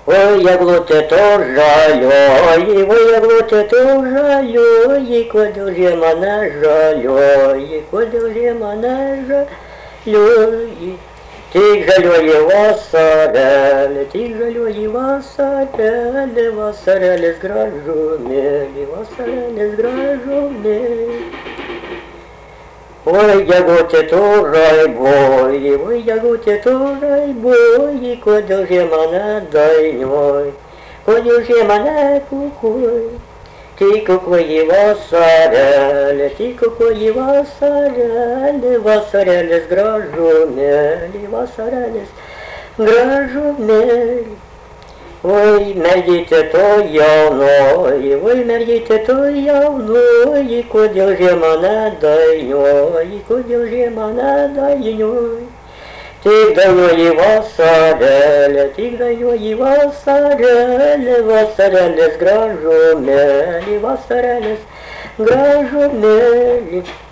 Ой, яблоте то жалює, ой, яблоте то жалює, коли же мене жалює, коли же мене жалює. Ти жалює васареле, ти жалює васареле, васареле згражумелі, васареле згражумелі. Ой, яготе то райбої, ой, яготе то райбої, коли же мене дайньой, коли же мене кукуй. Ти кукуї васареле, ти кукуї васареле, васареле згражумелі, васареле згражумелі. Ой, мердіте то явної, ой, мердіте то явної, коли же мене дайньой, коли же мене дайньой. Ти дайньої васареле, ти дайньої васареле, васареле згражумелі, васареле згражумелі.